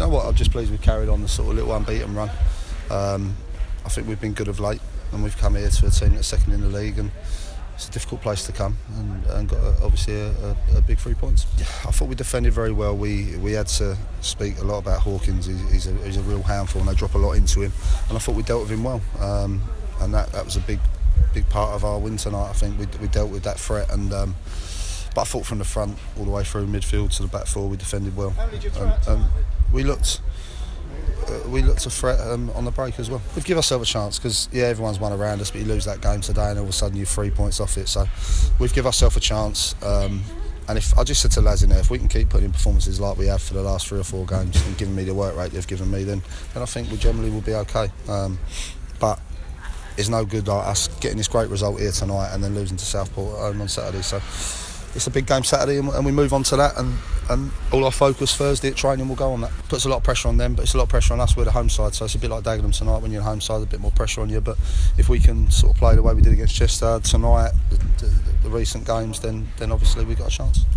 know what? I'm just pleased we carried on the sort of little unbeaten run. I think we've been good of late, and we've come here to a team that's second in the league, and it's a difficult place to come, and got obviously a big 3 points. I thought we defended very well. We had to speak a lot about Hawkins. He's a real handful, and they drop a lot into him, and I thought we dealt with him well, and that was a big part of our win tonight. I think we dealt with that threat, and but I thought from the front all the way through midfield to the back four we defended well. How did you threat? We looked a threat on the break as well. We've given ourselves a chance because everyone's won around us, but you lose that game today and all of a sudden you're 3 points off it. So we've given ourselves a chance, and if I just said to lads in there, if we can keep putting in performances like we have for the last 3 or 4 games and giving me the work rate they've given me, then I think we generally will be okay. But it's no good like us getting this great result here tonight and then losing to Southport at home on Saturday. So it's a big game Saturday, and we move on to that, and all our focus Thursday at training will go on that. Puts a lot of pressure on them, but it's a lot of pressure on us. We're the home side, so it's a bit like Dagenham tonight. When you're the home side, a bit more pressure on you, but if we can sort of play the way we did against Chester tonight, the recent games, then obviously we've got a chance.